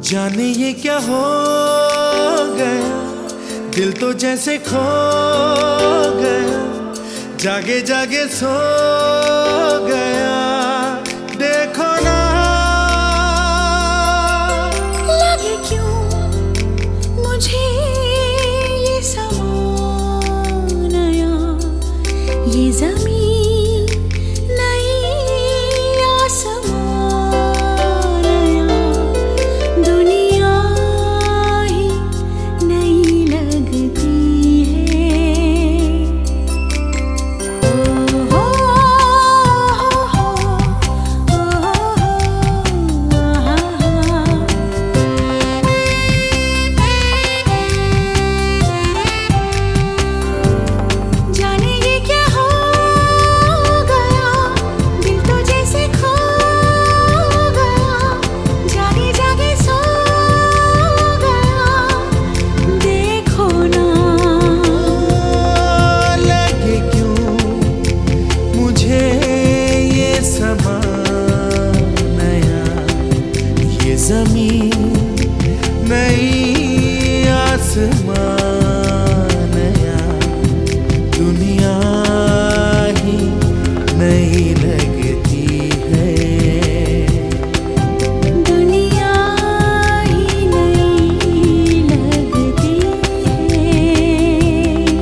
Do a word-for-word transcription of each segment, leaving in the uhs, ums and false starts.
जाने ये क्या हो गया, दिल तो जैसे खो गया, जागे जागे सो गया। देखो ना लगे क्यों मुझे ये समा नया, ये ज़मीन नई आसमां नया, दुनिया ही नई लगती है। ओ हो हो हो जाने ये क्या हो गया, दिल तो जैसे खो गया, जागे जागे सो गया। देखो ना लगे क्यों मुझे ये समा नया, ये जमीन नई आसमां नया, दुनिया ही नई लगती है। दुनिया ही नई लगती है।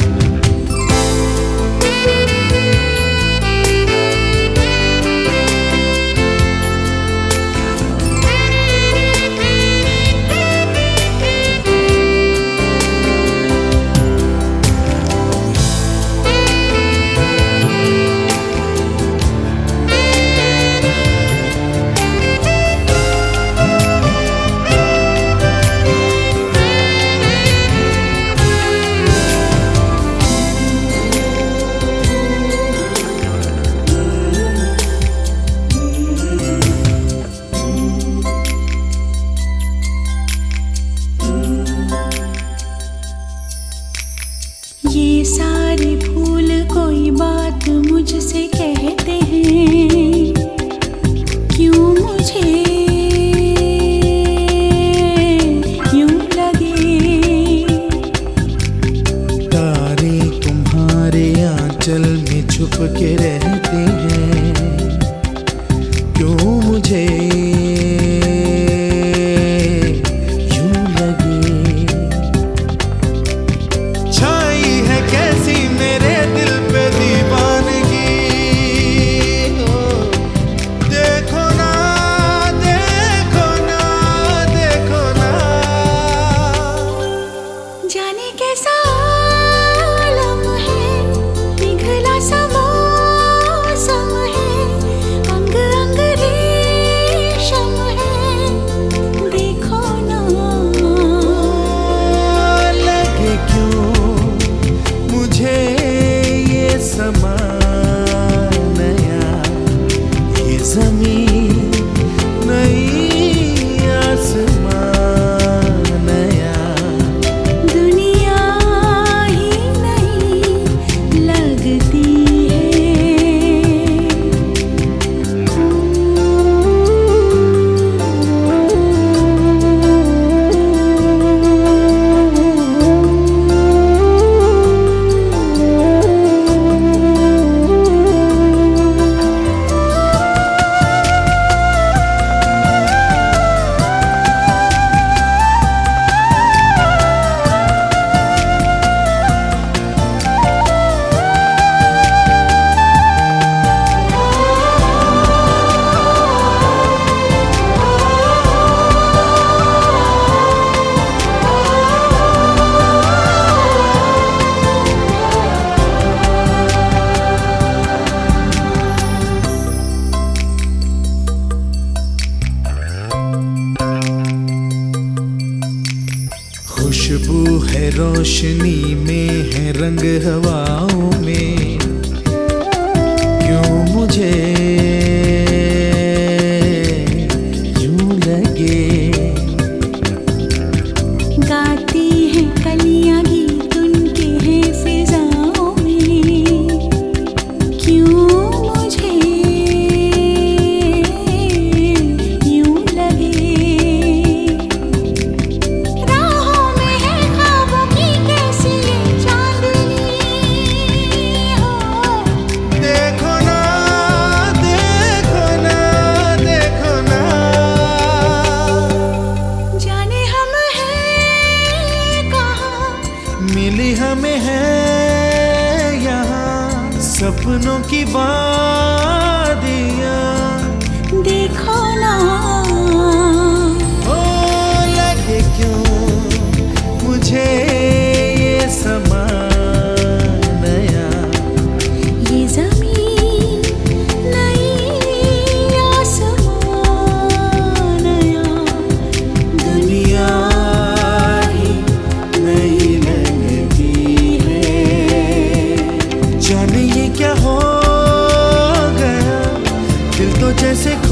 ये सारे फूल कोई बात मुझसे कहते हैं, क्यों मुझे यूं लगे। तारे तुम्हारे आंचल में छुप के रहते हैं, क्यों मुझे यूं लगे। छाई है कैसी मेरे दिल पे दीवानगी, ओ, देखो ना देखो ना देखो ना। जाने कैसा आलम है, पिघला सा मौसम है, अंग अंग रेशम है। देखो ना लगे क्यों मुझे ये समा नया, ये जमीन नई आसमां नया, दुनिया ही नई लगती खुशबू है रोशनी में, है रंग हवाओं में, क्यों मुझे यूं लगे। गाती हैं कलियां गीत उनके हैं फिजाओं में, क्यों मुझे यूं लगे। में है यहाँ सपनों की वादियाँ। देखो ना ओ लगे क्यों मुझे ये समा नया, ये ज़मीन नई आसमां नया, दुनिया ही नई लगती है। जाने ये क्या हो गया, दिल तो जैसे